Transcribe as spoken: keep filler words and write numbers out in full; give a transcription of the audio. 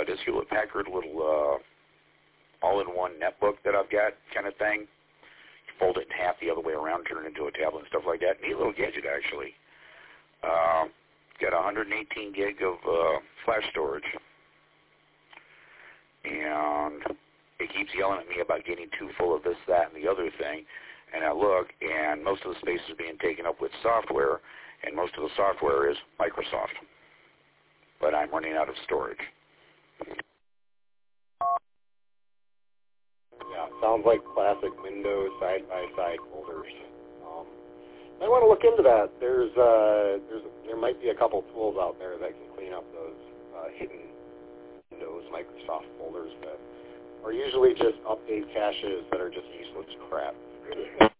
this Hewlett-Packard little uh, all-in-one netbook that I've got kind of thing. You fold it in half the other way around, turn it into a tablet and stuff like that. Neat little gadget, actually. Uh, got one hundred eighteen gig of uh, flash storage. And it keeps yelling at me about getting too full of this, that, and the other thing. And I look, and most of the space is being taken up with software, and most of the software is Microsoft. But I'm running out of storage. Yeah, sounds like classic Windows side-by-side folders. Um, I want to look into that. There's, uh, there's, there might be a couple tools out there that can clean up those uh, hidden Windows Microsoft folders that are usually just update caches that are just useless crap.